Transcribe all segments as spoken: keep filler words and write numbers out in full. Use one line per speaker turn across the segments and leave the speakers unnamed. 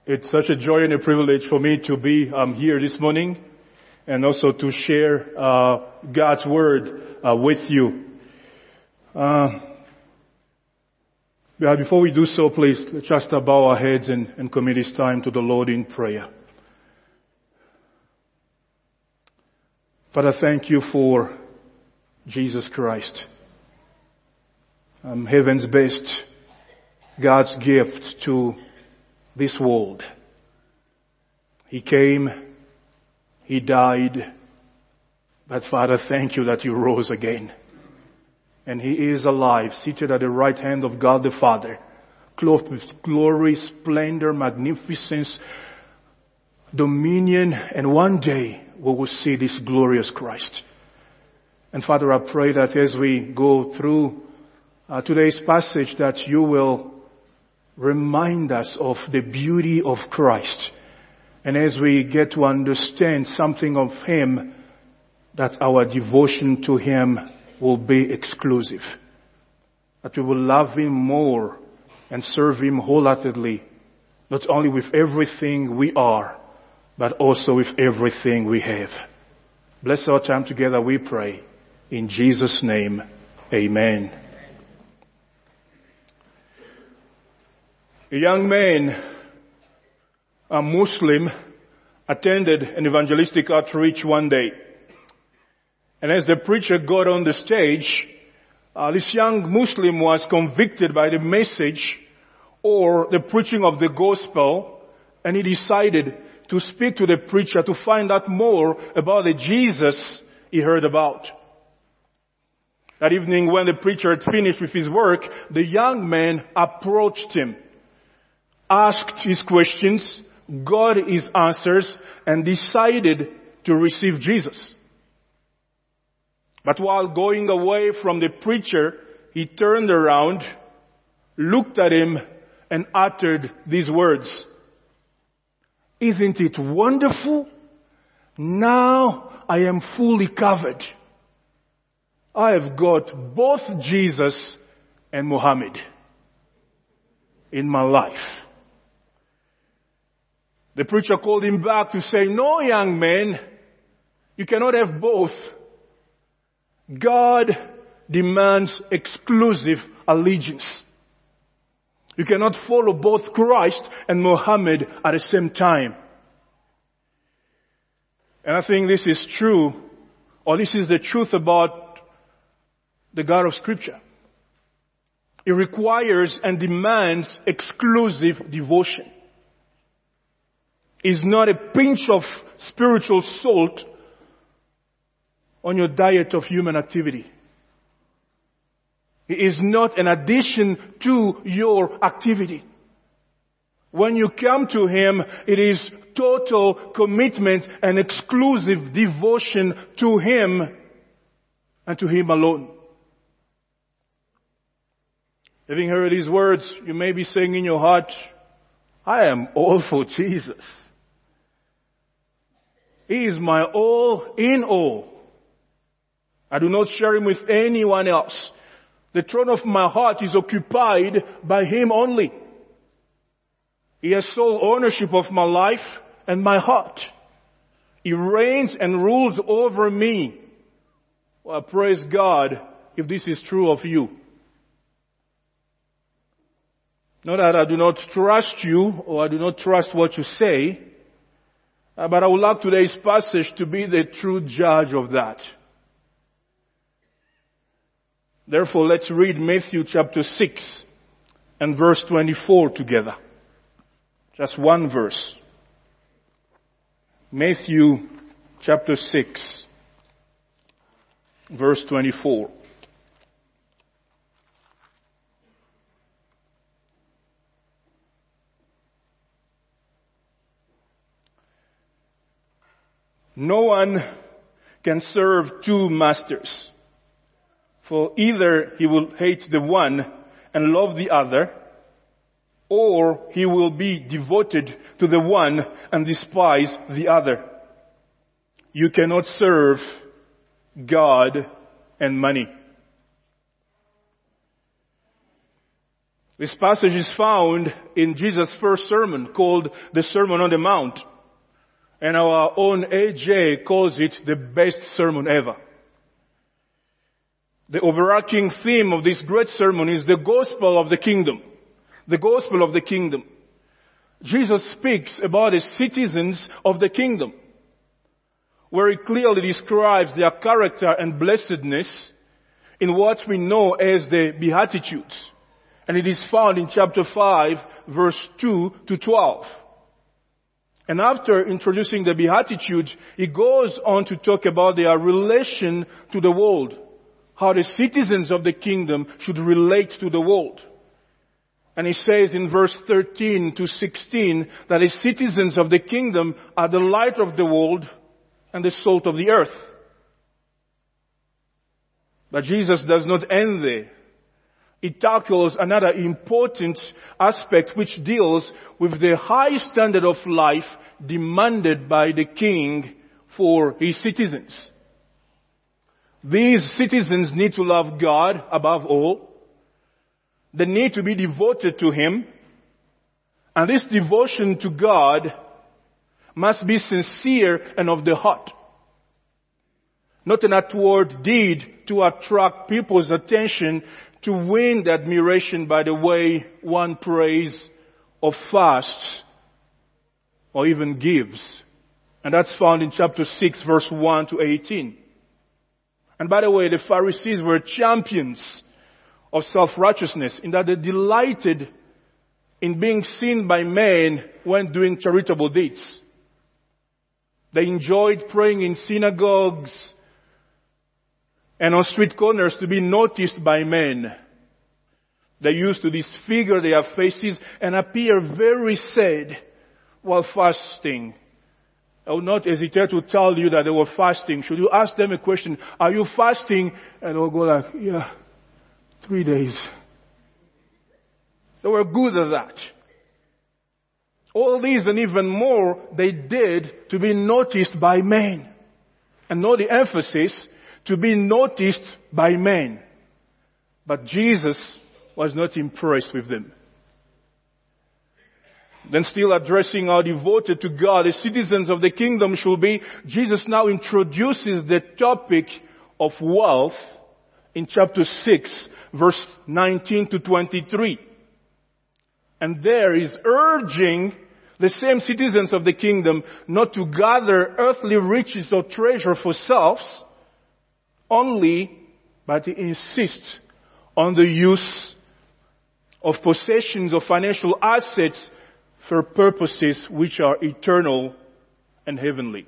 It's such a joy and a privilege for me to be um, here this morning and also to share uh, God's Word uh, with you. Uh, yeah, before we do so, please just bow our heads and, and commit this time to the Lord in prayer. Father, thank you for Jesus Christ, um, heaven's best, God's gift to this world. He came, He died, but Father, thank you that you rose again. And He is alive, seated at the right hand of God the Father, clothed with glory, splendor, magnificence, dominion, and one day we will see this glorious Christ. And Father, I pray that as we go through uh, today's passage, that you will remind us of the beauty of Christ. And as we get to understand something of Him, that our devotion to Him will be exclusive. That we will love Him more and serve Him wholeheartedly, not only with everything we are, but also with everything we have. Bless our time together, we pray. In Jesus' name, amen. A young man, a Muslim, attended an evangelistic outreach one day. And as the preacher got on the stage, uh, this young Muslim was convicted by the message or the preaching of the gospel, and he decided to speak to the preacher to find out more about the Jesus he heard about. That evening, when the preacher had finished with his work, the young man approached him, asked his questions, got his answers, and decided to receive Jesus. But while going away from the preacher, he turned around, looked at him, and uttered these words. "Isn't it wonderful? Now I am fully covered. I have got both Jesus and Muhammad in my life." The preacher called him back to say, "No, young man, you cannot have both. God demands exclusive allegiance. You cannot follow both Christ and Muhammad at the same time." And I think this is true, or this is the truth about the God of Scripture. It requires and demands exclusive devotion. It's not a pinch of spiritual salt on your diet of human activity. It is not an addition to your activity. When you come to Him, it is total commitment and exclusive devotion to Him and to Him alone. Having heard these words, you may be saying in your heart, "I am all for Jesus. He is my all in all. I do not share Him with anyone else. The throne of my heart is occupied by Him only. He has sole ownership of my life and my heart. He reigns and rules over me." Well, praise God if this is true of you. Not that I do not trust you or I do not trust what you say, but I would like today's passage to be the true judge of that. Therefore, let's read Matthew chapter six and verse twenty-four together. Just one verse. Matthew chapter six, verse twenty-four. "No one can serve two masters. For either he will hate the one and love the other, or he will be devoted to the one and despise the other. You cannot serve God and money." This passage is found in Jesus' first sermon, called the Sermon on the Mount. And our own A J calls it the best sermon ever. The overarching theme of this great sermon is the gospel of the kingdom. The gospel of the kingdom. Jesus speaks about the citizens of the kingdom, where he clearly describes their character and blessedness in what we know as the Beatitudes. And it is found in chapter five, verse two to twelve. And after introducing the Beatitudes, he goes on to talk about their relation to the world, how the citizens of the kingdom should relate to the world. And he says in verse thirteen to sixteen that the citizens of the kingdom are the light of the world and the salt of the earth. But Jesus does not end there. He tackles another important aspect which deals with the high standard of life demanded by the king for his citizens. These citizens need to love God above all. They need to be devoted to Him. And this devotion to God must be sincere and of the heart. Not an outward deed to attract people's attention, to win the admiration by the way one prays or fasts or even gives. And that's found in chapter six, verse one to eighteen. And by the way, the Pharisees were champions of self-righteousness in that they delighted in being seen by men when doing charitable deeds. They enjoyed praying in synagogues and on street corners to be noticed by men. They used to disfigure their faces and appear very sad while fasting. I would not hesitate to tell you that they were fasting. Should you ask them a question, are you fasting? And they'll go like, yeah, three days. They were good at that. All these and even more they did to be noticed by men. And know the emphasis, to be noticed by men. But Jesus was not impressed with them. Then still addressing how devoted to God the citizens of the kingdom should be, Jesus now introduces the topic of wealth in chapter six, verse nineteen to twenty-three. And there is urging the same citizens of the kingdom not to gather earthly riches or treasure for selves only, but he insists on the use of possessions or financial assets for purposes which are eternal and heavenly.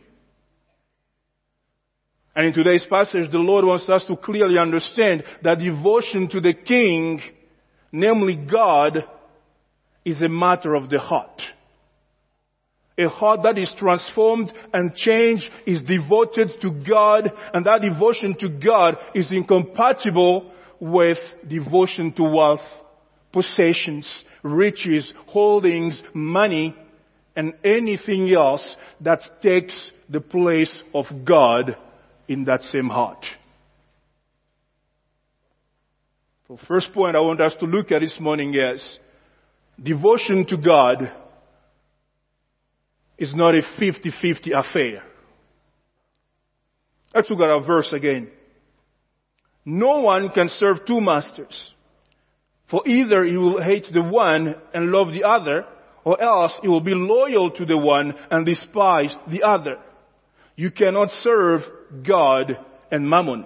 And in today's passage, the Lord wants us to clearly understand that devotion to the King, namely God, is a matter of the heart. A heart that is transformed and changed is devoted to God, and that devotion to God is incompatible with devotion to wealth, possessions, riches, holdings, money, and anything else that takes the place of God in that same heart. The first point I want us to look at this morning is devotion to God is not a fifty-fifty affair. Let's look at our verse again. No one can serve two masters. For either he will hate the one and love the other, or else he will be loyal to the one and despise the other. You cannot serve God and mammon.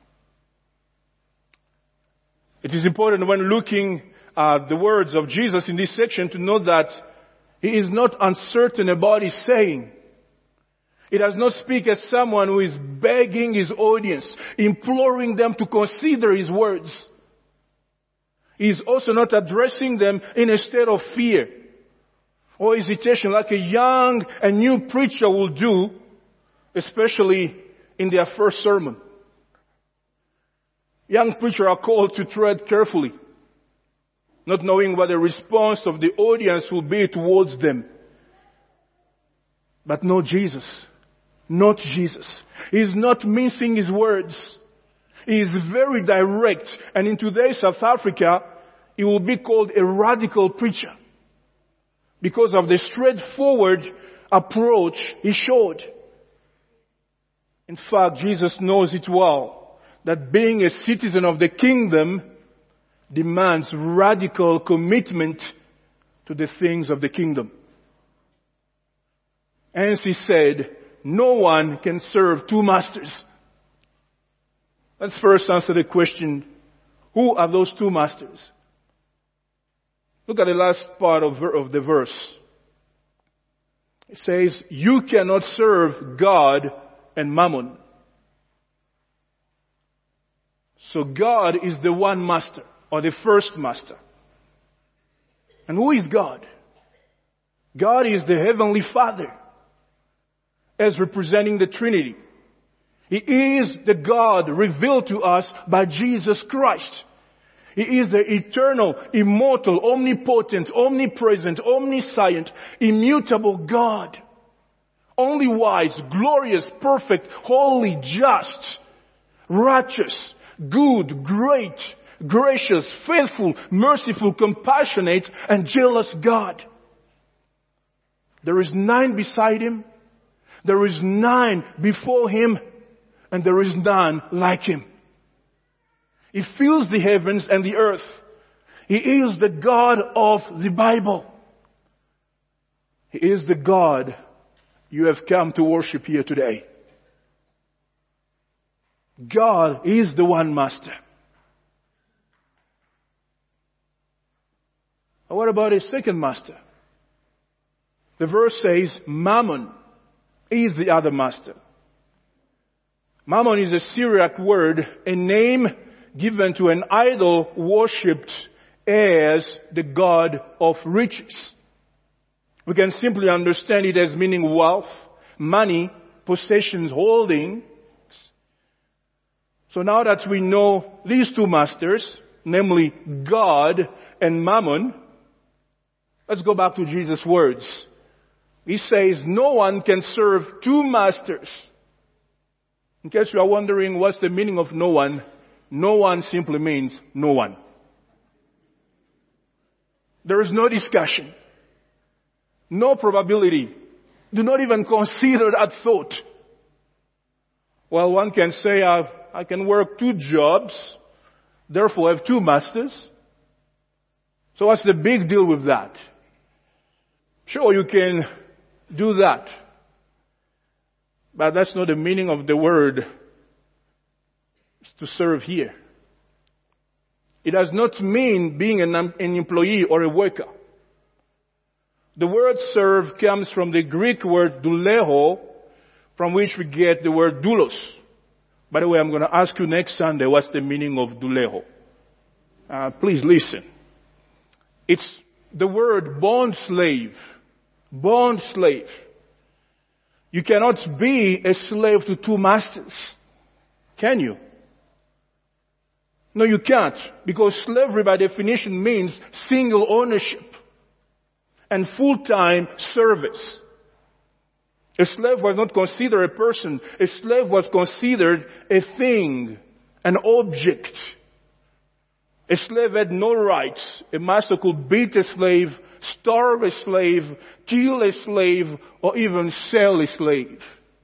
It is important when looking at the words of Jesus in this section to know that he is not uncertain about his saying. He does not speak as someone who is begging his audience, imploring them to consider his words. He is also not addressing them in a state of fear or hesitation like a young and new preacher will do, especially in their first sermon. Young preachers are called to tread carefully, not knowing what the response of the audience will be towards them. But no, Jesus. Not Jesus. He is not mincing his words. He is very direct. And in today's South Africa, he will be called a radical preacher because of the straightforward approach he showed. In fact, Jesus knows it well, that being a citizen of the kingdom demands radical commitment to the things of the kingdom. Hence he said, no one can serve two masters. Let's first answer the question, who are those two masters? Look at the last part of, of the verse. It says, you cannot serve God and mammon. So God is the one master, or the first master. And who is God? God is the Heavenly Father, as representing the Trinity. He is the God revealed to us by Jesus Christ. He is the eternal, immortal, omnipotent, omnipresent, omniscient, immutable God. Only wise, glorious, perfect, holy, just, righteous, good, great, gracious, faithful, merciful, compassionate, and jealous God. There is none beside Him. There is none before Him. And there is none like Him. He fills the heavens and the earth. He is the God of the Bible. He is the God you have come to worship here today. God is the one master. What about a second master? The verse says, Mammon is the other master. Mammon is a Syriac word, a name given to an idol worshipped as the god of riches. We can simply understand it as meaning wealth, money, possessions, holdings. So now that we know these two masters, namely God and Mammon, let's go back to Jesus' words. He says, no one can serve two masters. In case you are wondering what's the meaning of no one, no one simply means no one. There is no discussion, no probability. Do not even consider that thought. Well, one can say, I, I can work two jobs, therefore have two masters. So what's the big deal with that? Sure, you can do that. But that's not the meaning of the word to serve here. It does not mean being an, an employee or a worker. The word serve comes from the Greek word douleho, from which we get the word doulos. By the way, I'm going to ask you next Sunday what's the meaning of douleho. Uh, please listen. It's the word bond slave. Bond slave. You cannot be a slave to two masters. Can you? No, you can't. Because slavery by definition means single ownership and full-time service. A slave was not considered a person. A slave was considered a thing, an object. A slave had no rights. A master could beat a slave, starve a slave, kill a slave, or even sell a slave.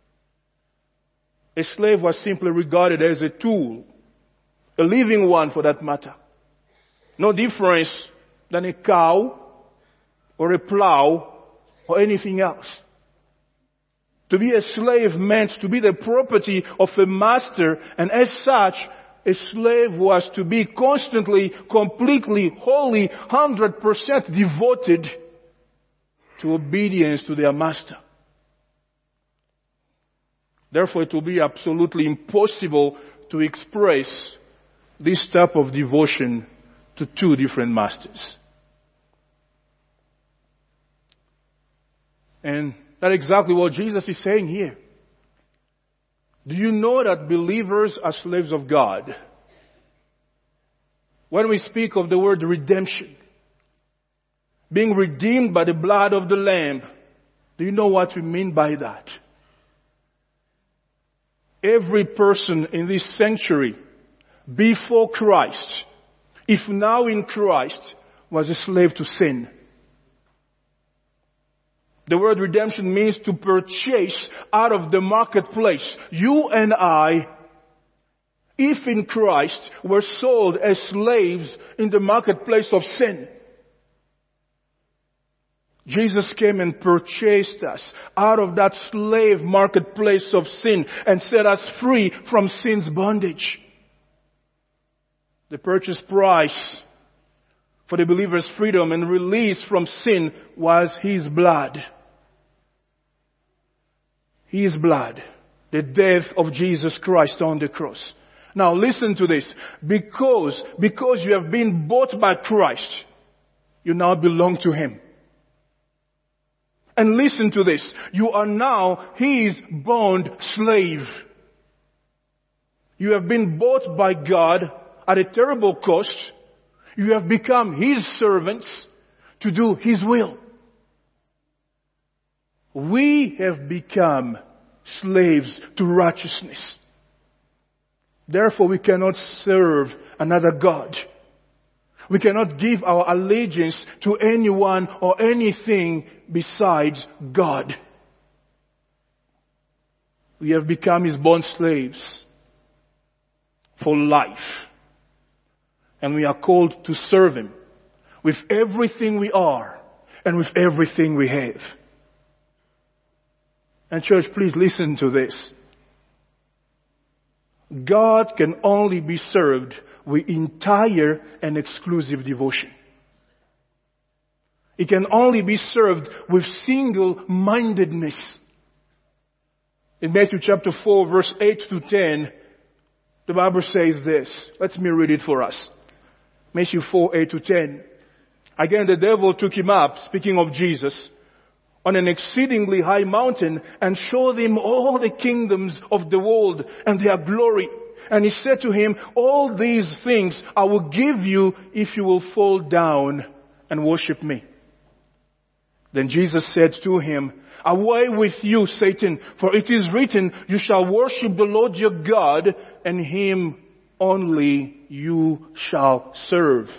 A slave was simply regarded as a tool, a living one for that matter. No difference than a cow or a plow or anything else. To be a slave meant to be the property of a master, and as such, a slave was to be constantly, completely, wholly, one hundred percent devoted to obedience to their master. Therefore, it will be absolutely impossible to express this type of devotion to two different masters. And that's exactly what Jesus is saying here. Do you know that believers are slaves of God? When we speak of the word redemption, being redeemed by the blood of the Lamb, do you know what we mean by that? Every person in this sanctuary before Christ if now in Christ, was a slave to sin. The word redemption means to purchase out of the marketplace. You and I, if in Christ, were sold as slaves in the marketplace of sin. Jesus came and purchased us out of that slave marketplace of sin and set us free from sin's bondage. The purchase price for the believer's freedom and release from sin was His blood. His blood. The death of Jesus Christ on the cross. Now listen to this. Because, because you have been bought by Christ, you now belong to Him. And listen to this. You are now His bond slave. You have been bought by God at a terrible cost. You have become His servants to do His will. We have become slaves to righteousness. Therefore, we cannot serve another God. We cannot give our allegiance to anyone or anything besides God. We have become His bond slaves for life. And we are called to serve Him with everything we are and with everything we have. And church, please listen to this. God can only be served with entire and exclusive devotion. It can only be served with single-mindedness. In Matthew chapter four, verse eight to ten, the Bible says this. Let me read it for us. Matthew four, eight to ten. Again, the devil took him up, speaking of Jesus, on an exceedingly high mountain and showed him all the kingdoms of the world and their glory. And he said to him, all these things I will give you if you will fall down and worship me. Then Jesus said to him, away with you, Satan, for it is written, you shall worship the Lord your God, and Him only you shall serve.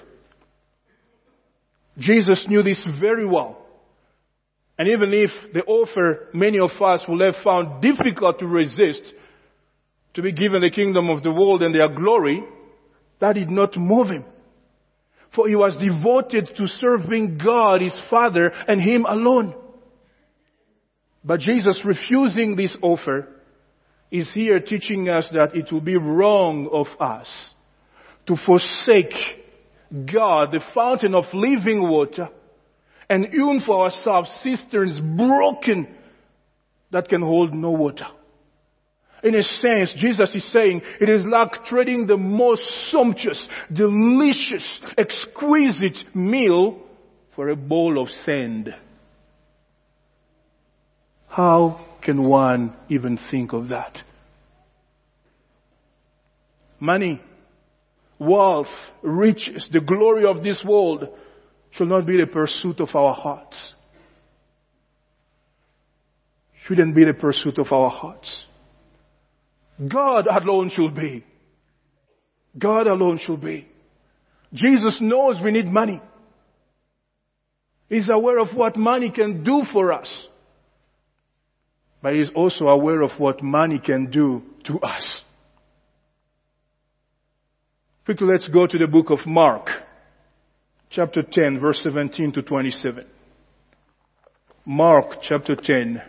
Jesus knew this very well. And even if the offer many of us will have found difficult to resist, to be given the kingdom of the world and their glory, that did not move Him. For He was devoted to serving God, His Father, and Him alone. But Jesus refusing this offer is here teaching us that it will be wrong of us to forsake God, the fountain of living water, and hewn for ourselves cisterns broken that can hold no water. In a sense, Jesus is saying it is like trading the most sumptuous, delicious, exquisite meal for a bowl of sand. How can one even think of that? Money, wealth, riches, the glory of this world should not be the pursuit of our hearts. Shouldn't be the pursuit of our hearts. God alone should be. God alone should be. Jesus knows we need money. He's aware of what money can do for us. But He's also aware of what money can do to us. Quickly, let's go to the book of Mark. Chapter ten, verse seventeen to twenty-seven. Mark chapter ten,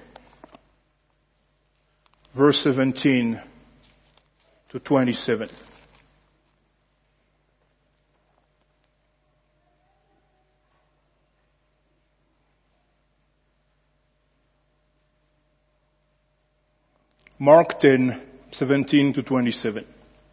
verse seventeen to twenty-seven. Mark ten, seventeen to twenty-seven.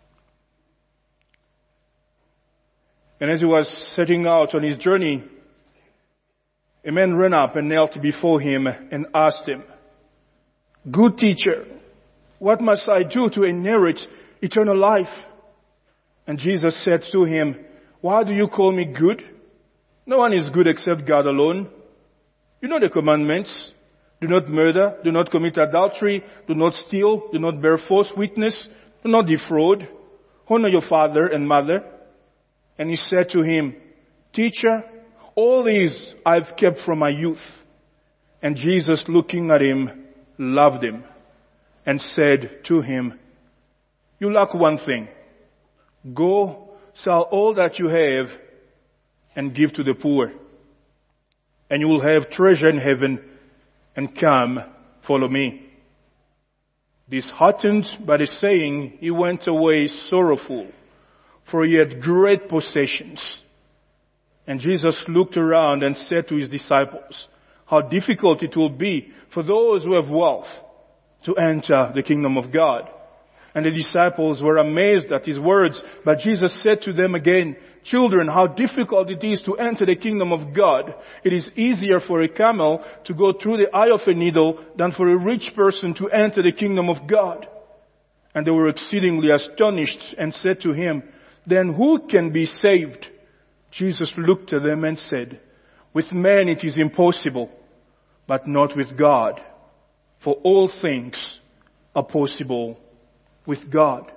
And as he was setting out on his journey, a man ran up and knelt before him and asked him, good teacher, what must I do to inherit eternal life? And Jesus said to him, why do you call me good? No one is good except God alone. You know the commandments. Do not murder, do not commit adultery, do not steal, do not bear false witness, do not defraud, honor your father and mother. And he said to him, Teacher, all these I've kept from my youth. And Jesus, looking at him, loved him and said to him, You lack one thing. Go, sell all that you have and give to the poor. And you will have treasure in heaven, and come, follow me. Disheartened by the saying, he went away sorrowful, for he had great possessions. And Jesus looked around and said to his disciples, how difficult it will be for those who have wealth to enter the kingdom of God. And the disciples were amazed at his words, but Jesus said to them again, Children, how difficult it is to enter the kingdom of God. It is easier for a camel to go through the eye of a needle than for a rich person to enter the kingdom of God. And they were exceedingly astonished and said to him, Then who can be saved? Jesus looked at them and said, With men it is impossible, but not with God. For all things are possible with God.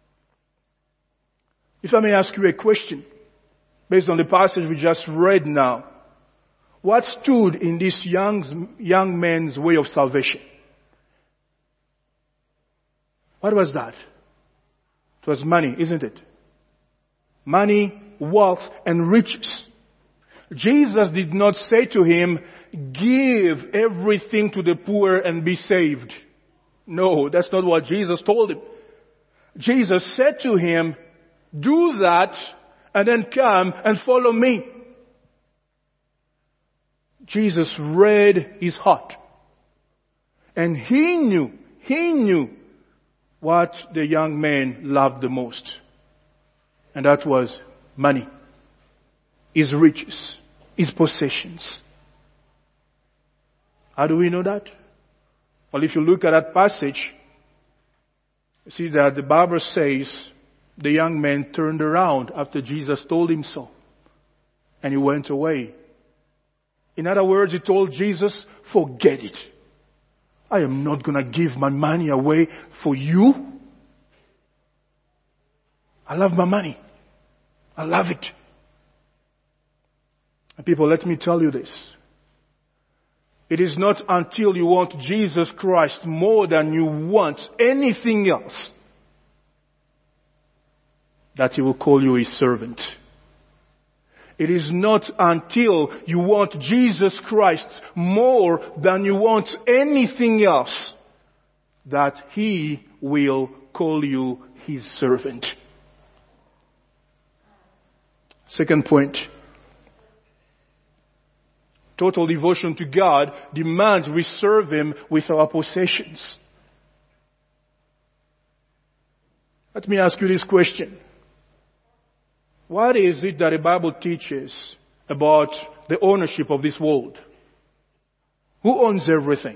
If I may ask you a question, based on the passage we just read now, what stood in this young, young man's way of salvation? What was that? It was money, isn't it? Money, wealth, and riches. Jesus did not say to him, give everything to the poor and be saved. No, that's not what Jesus told him. Jesus said to him, do that and then come and follow me. Jesus read his heart. And he knew, he knew what the young man loved the most. And that was money, his riches, his possessions. How do we know that? Well, if you look at that passage, you see that the Bible says the young man turned around after Jesus told him so. And he went away. In other words, he told Jesus, forget it. I am not going to give my money away for you. I love my money. I love it. And people, let me tell you this. It is not until you want Jesus Christ more than you want anything else that he will call you his servant. It is not until you want Jesus Christ more than you want anything else that he will call you his servant. Second point. Total devotion to God demands we serve him with our possessions. Let me ask you this question. What is it that the Bible teaches about the ownership of this world? Who owns everything?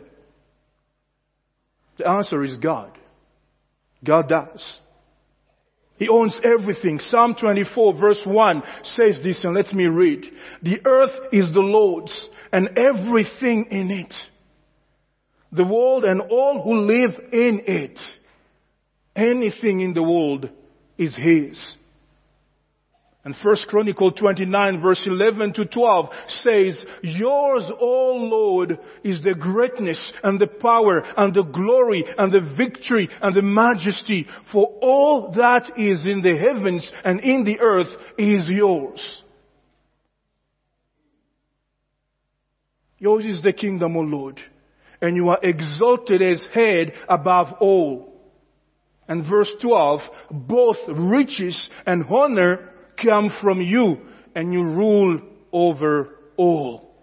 The answer is God. God does. He owns everything. Psalm twenty-four verse one says this, and let me read. The earth is the Lord's and everything in it. The world and all who live in it. Anything in the world is his. And First Chronicles twenty-nine verse eleven to twelve says, Yours, O Lord, is the greatness and the power and the glory and the victory and the majesty, for all that is in the heavens and in the earth is yours. Yours is the kingdom, O Lord, and you are exalted as head above all. And verse twelve, both riches and honor come from you, and you rule over all.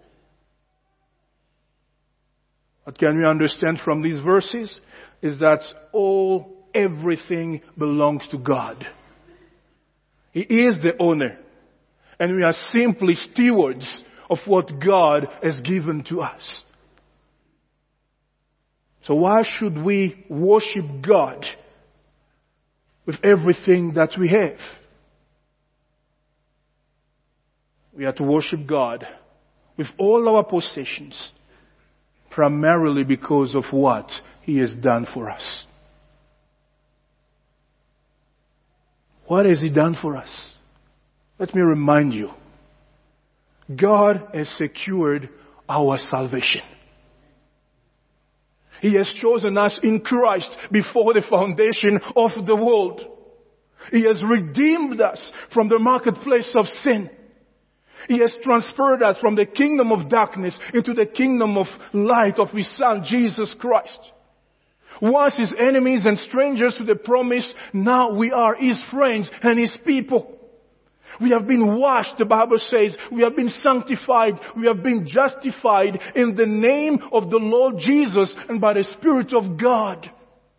What can we understand from these verses is that all, everything belongs to God. He is the owner, and we are simply stewards of what God has given to us. So why should we worship God with everything that we have? We are to worship God with all our possessions, primarily because of what he has done for us. What has he done for us? Let me remind you, God has secured our salvation. He has chosen us in Christ before the foundation of the world. He has redeemed us from the marketplace of sin. He has transferred us from the kingdom of darkness into the kingdom of light of His Son, Jesus Christ. Once His enemies and strangers to the promise, now we are His friends and His people. We have been washed, the Bible says. We have been sanctified. We have been justified in the name of the Lord Jesus and by the Spirit of God.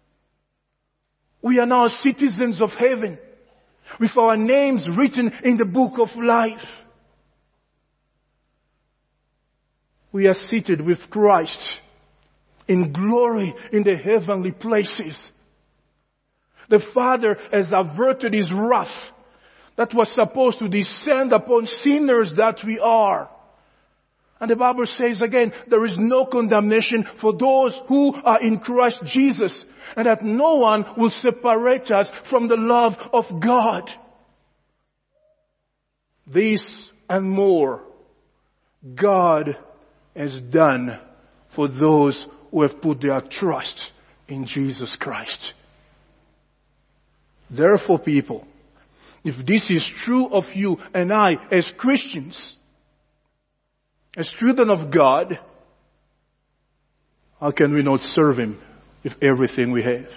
We are now citizens of heaven with our names written in the book of life. We are seated with Christ in glory in the heavenly places. The Father has averted His wrath that was supposed to descend upon sinners that we are. And the Bible says again, there is no condemnation for those who are in Christ Jesus, and that no one will separate us from the love of God. This and more, God has done for those who have put their trust in Jesus Christ. Therefore, people, if this is true of you and I as Christians, as children of God, how can we not serve Him with everything we have?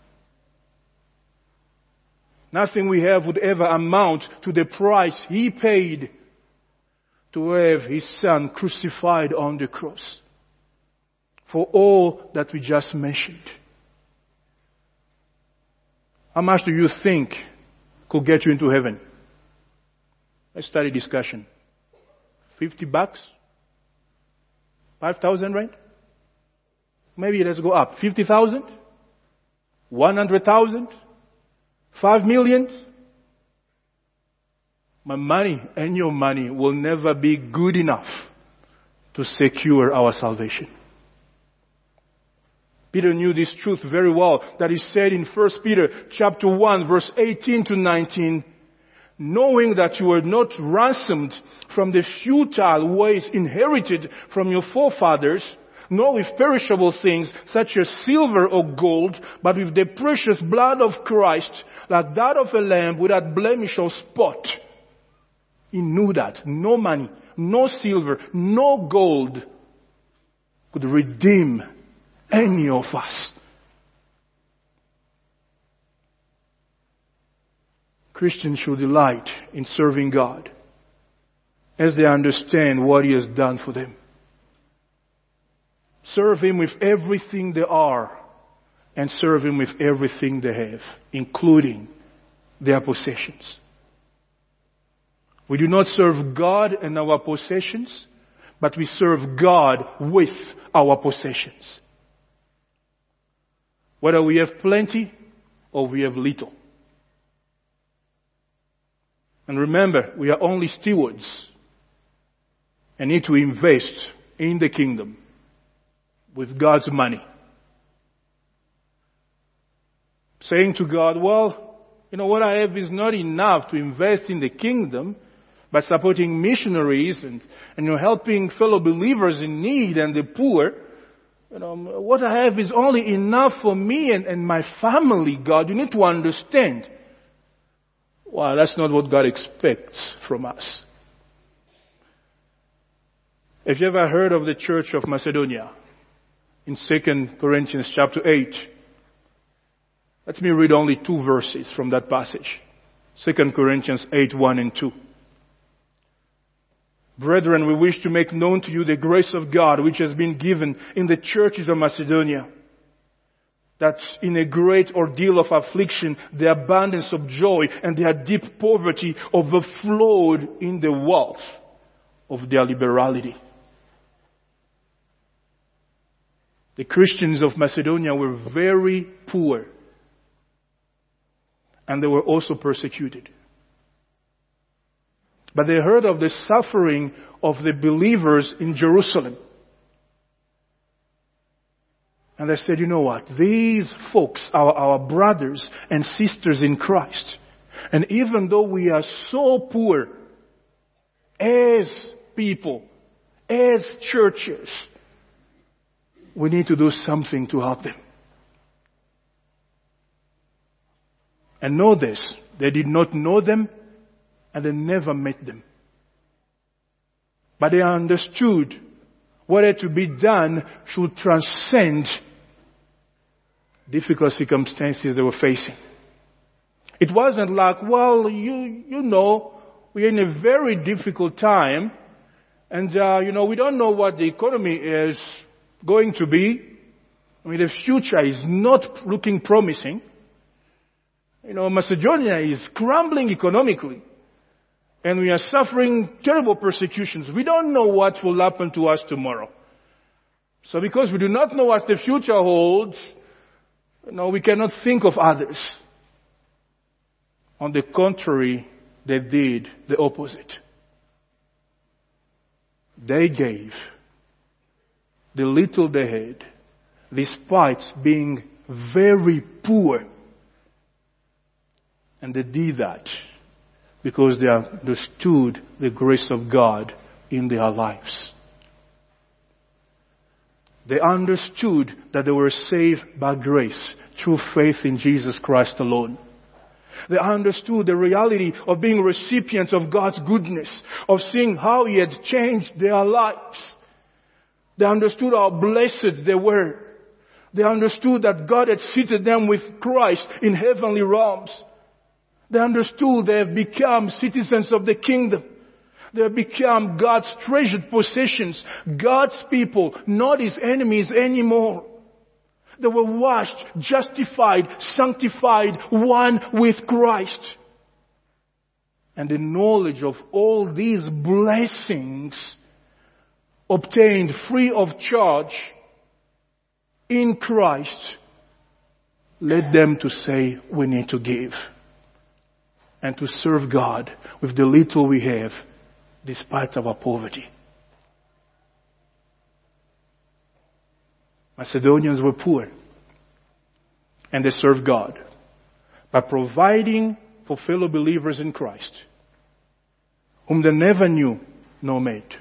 Nothing we have would ever amount to the price He paid to have His Son crucified on the cross for all that we just mentioned. How much do you think could get you into heaven? Let's start a discussion. Fifty bucks? Five thousand, right? Maybe let's go up. Fifty thousand? One hundred thousand? Five million? My money and your money will never be good enough to secure our salvation. Peter knew this truth very well, that he said in First Peter chapter one, verse eighteen to nineteen, knowing that you were not ransomed from the futile ways inherited from your forefathers, nor with perishable things such as silver or gold, but with the precious blood of Christ, like that of a lamb without blemish or spot. He knew that no money, no silver, no gold could redeem any of us. Christians should delight in serving God as they understand what He has done for them. Serve Him with everything they are and serve Him with everything they have, including their possessions. We do not serve God and our possessions, but we serve God with our possessions. Whether we have plenty or we have little. And remember, we are only stewards and need to invest in the kingdom with God's money. Saying to God, well, you know, what I have is not enough to invest in the kingdom, by supporting missionaries and, and you know, helping fellow believers in need and the poor. You know, what I have is only enough for me and, and my family, God. You need to understand. Well, that's not what God expects from us. Have you ever heard of the Church of Macedonia? In Second Corinthians chapter eight. Let me read only two verses from that passage. Second Corinthians eight, one and two. Brethren, we wish to make known to you the grace of God which has been given in the churches of Macedonia, that in a great ordeal of affliction, the abundance of joy and their deep poverty overflowed in the wealth of their liberality. The Christians of Macedonia were very poor, and they were also persecuted. But they heard of the suffering of the believers in Jerusalem. And they said, you know what? These folks, our, our brothers and sisters in Christ, And even though we are so poor, as people, as churches, we need to do something to help them. And know this, they did not know them and they never met them. But they understood what had to be done should transcend difficult circumstances they were facing. It wasn't like, well, you, you know, we're in a very difficult time and, uh, you know, we don't know what the economy is going to be. I mean, the future is not looking promising. You know, Macedonia is crumbling economically. And we are suffering terrible persecutions. We don't know what will happen to us tomorrow. So because we do not know what the future holds, you know, we cannot think of others. On the contrary, they did the opposite. They gave the little they had, despite being very poor. And they did that because they understood the grace of God in their lives. They understood that they were saved by grace through faith in Jesus Christ alone. They understood the reality of being recipients of God's goodness, of seeing how He had changed their lives. They understood how blessed they were. They understood that God had seated them with Christ in heavenly realms. They understood they have become citizens of the kingdom. They have become God's treasured possessions, God's people, not His enemies anymore. They were washed, justified, sanctified, one with Christ. And the knowledge of all these blessings obtained free of charge in Christ led them to say, we need to give. And to serve God with the little we have, despite our poverty. Macedonians were poor, and they served God by providing for fellow believers in Christ, whom they never knew nor met.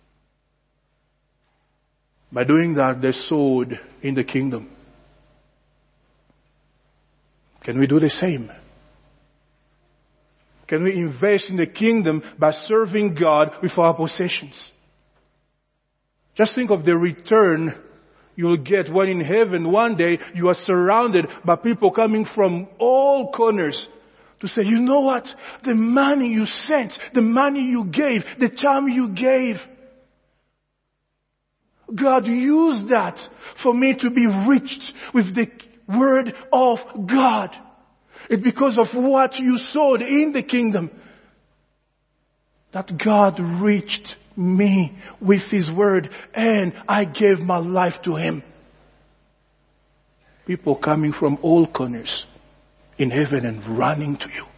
By doing that, they sowed in the kingdom. Can we do the same? Can we invest in the kingdom by serving God with our possessions? Just think of the return you'll get when in heaven one day you are surrounded by people coming from all corners to say, you know what? The money you sent, the money you gave, the time you gave, God used that for me to be reached with the word of God. It's because of what you sowed in the kingdom that God reached me with His word and I gave my life to Him. People coming from all corners in heaven and running to you.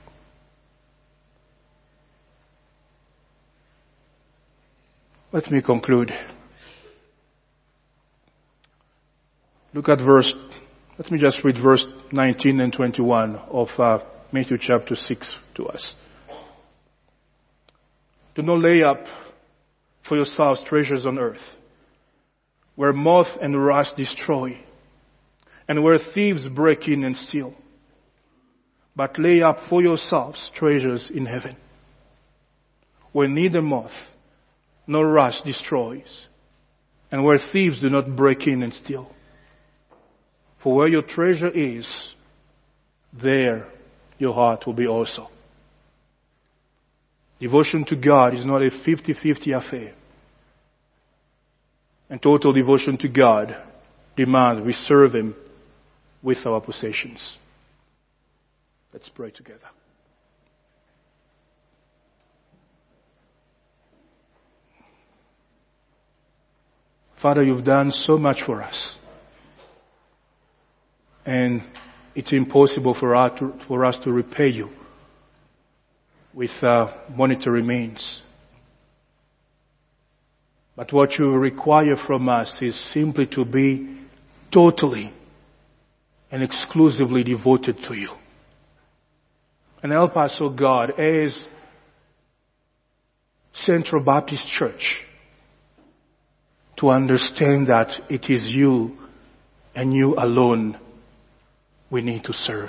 Let me conclude. Look at verse, let me just read verse nineteen and twenty-one of uh, Matthew chapter six to us. Do not lay up for yourselves treasures on earth, where moth and rust destroy, and where thieves break in and steal. But lay up for yourselves treasures in heaven, where neither moth nor rust destroys, and where thieves do not break in and steal. For where your treasure is, there your heart will be also. Devotion to God is not a fifty-fifty affair. And total devotion to God demands we serve Him with our possessions. Let's pray together. Father, you've done so much for us. And it's impossible for us to, for us to repay you with uh, monetary means. But what you require from us is simply to be totally and exclusively devoted to you. And help us, oh God, as Central Baptist Church, to understand that it is you and you alone we need to serve.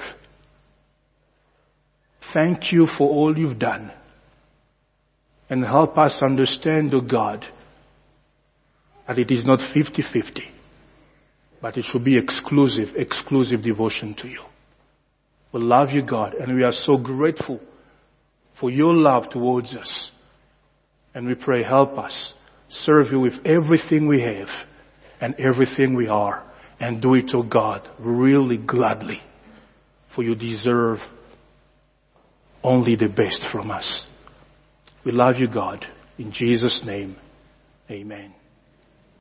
Thank you for all you've done. And help us understand, O God, that it is not fifty-fifty, but it should be exclusive, exclusive devotion to you. We love you, God, and we are so grateful for your love towards us. And we pray, help us serve you with everything we have and everything we are, and do it, O God, really gladly, for you deserve only the best from us. We love you, God. In Jesus' name, amen.